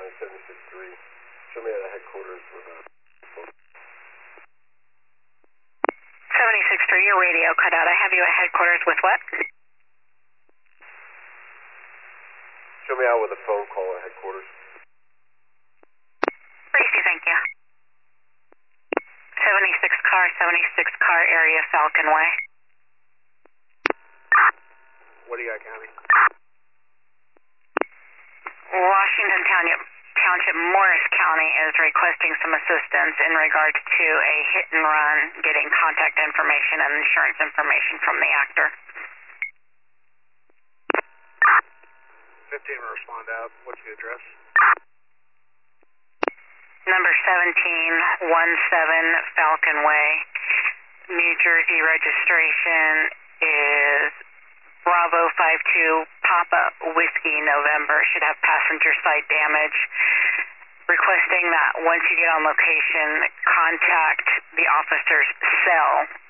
976-3. Show me at the headquarters with a... 76-3, your radio cut out. I have you at headquarters with what? Show me out with a phone call at headquarters. Tracy, thank you. 76 car area, Falcon Way. What do you got, County? Washington Township, Morris County is requesting some assistance in regards to a hit and run, getting contact information and insurance information from the actor. 15 will respond out. What's the address? Number 1717 Falcon Way, New Jersey. Registration is Bravo 52 Papa Whiskey November. Should have passenger side damage. Requesting that once you get on location, contact the officer's cell